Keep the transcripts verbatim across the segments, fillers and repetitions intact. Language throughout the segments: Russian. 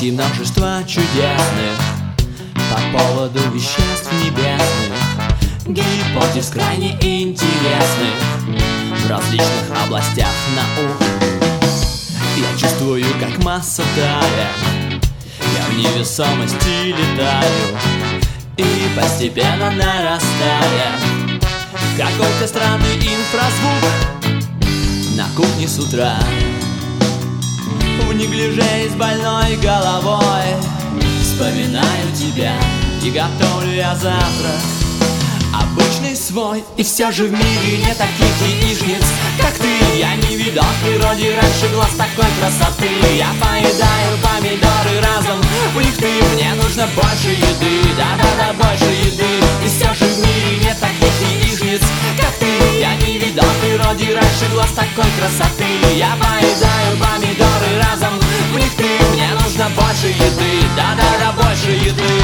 найти множество чудесных по поводу веществ небесных, гипотез крайне интересных в различных областях наук. Я чувствую, как масса тает, я в невесомости летаю, и постепенно нарастает какой-то странный инфразвук. На кухне с утра в неглиже с больной головой вспоминаю тебя и готовлю я завтрак обычный свой. И все же в мире нет таких яичниц, как ты. Я не видал в природе раньше глаз такой красоты. Я поедаю помидоры разом, у них ты. Мне нужно больше еды, да-да-да, больше еды. И все же в мире нет таких яичниц, как ты. Я не видал в природе раньше глаз такой красоты. Я поедаю помидоры разом, у них ты. Мне нужно больше еды, да-да-да, больше еды.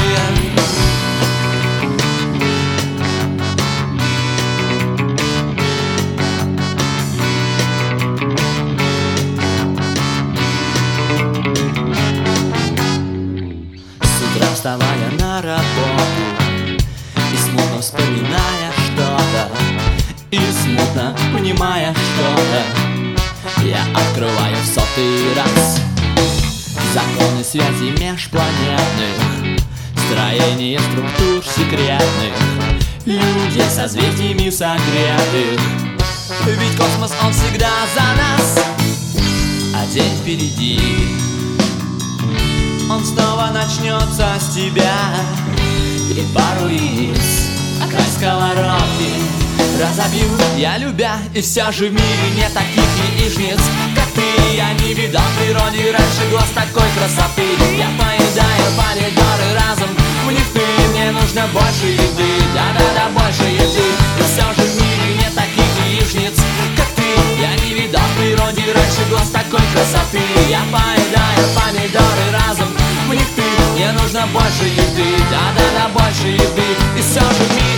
Вставая на работу и смутно вспоминая что-то, и смутно понимая что-то, я открываю в сотый раз законы связи межпланетных, строение структур секретных, людей созвездиями согретых. Ведь космос, он всегда за нас, а день впереди. Он снова начнется с тебя, и пару яиц о край сковородки разобью я, любя. И все же в мире нет таких яичниц, как ты. Я не видал в природе раньше глаз такой красоты. Я поедаю помидоры разом, у них ты. Мне нужно больше еды, да-да-да, больше еды. И все же в мире нет таких яичниц, как ты. Я не видал в природе раньше глаз такой красоты. Я поедаю помидоры разом, у них ты. Мне нужно больше еды, да-да-да, больше еды. И все же в мире